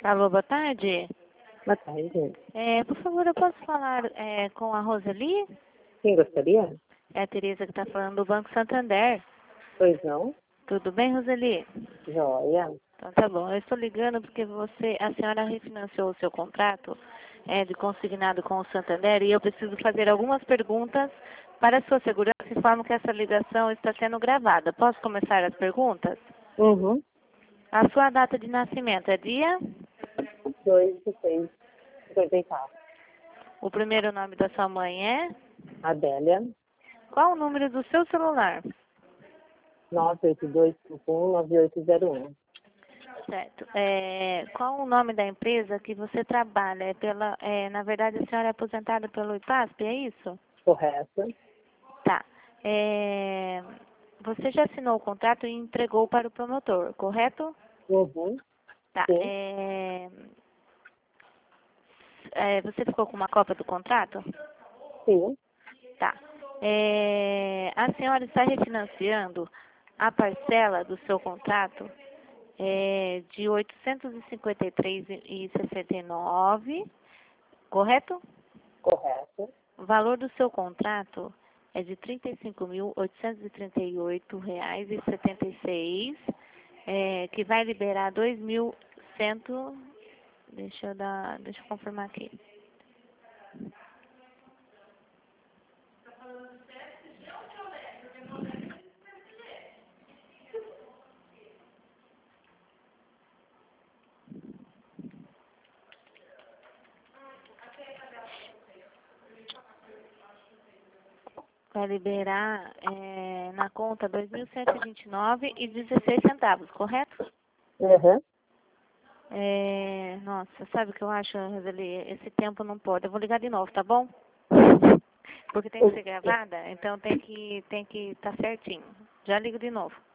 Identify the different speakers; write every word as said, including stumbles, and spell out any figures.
Speaker 1: Alô, boa tarde.
Speaker 2: Boa tarde.
Speaker 1: É, por favor, eu posso falar é, com a Roseli?
Speaker 2: Quem gostaria?
Speaker 1: É a Tereza que está falando do Banco Santander.
Speaker 2: Pois não?
Speaker 1: Tudo bem, Roseli?
Speaker 2: Joia.
Speaker 1: Então tá bom. Eu estou ligando porque você, a senhora refinanciou o seu contrato é, de consignado com o Santander e eu preciso fazer algumas perguntas para a sua segurança. Informo que essa ligação está sendo gravada. Posso começar as perguntas?
Speaker 2: Uhum.
Speaker 1: A sua data de nascimento é dia?
Speaker 2: Dois de seis, cinquenta e quatro.
Speaker 1: O primeiro nome da sua mãe é?
Speaker 2: Adélia,
Speaker 1: Qual o número do seu celular?
Speaker 2: nove oito dois cinco um nove oito zero um.
Speaker 1: Certo. É, qual o nome da empresa que você trabalha? É pela, é, na verdade, a senhora é aposentada pelo IPASP, é isso?
Speaker 2: Correto?
Speaker 1: Tá. É, você já assinou o contrato e entregou para o promotor, correto?
Speaker 2: Uhum.
Speaker 1: Tá.
Speaker 2: Sim.
Speaker 1: É, é, você ficou com uma cópia do contrato?
Speaker 2: Sim.
Speaker 1: Tá. É, a senhora está refinanciando a parcela do seu contrato é, de oitocentos e cinquenta e três reais e sessenta e nove centavos, correto?
Speaker 2: Correto.
Speaker 1: O valor do seu contrato é de trinta e cinco mil oitocentos e trinta e oito reais e setenta e seis centavos, é, que vai liberar dois mil e cem. Deixa eu dar, deixa eu confirmar aqui. Vai liberar é, na conta dois mil cento e vinte e nove reais e dezesseis centavos, correto?
Speaker 2: Uhum.
Speaker 1: É, nossa, sabe o que eu acho, Roseli? Esse tempo não pode. Eu vou ligar de novo, tá bom? Porque tem que ser gravada, então tem que tem que estar certinho. Já ligo de novo.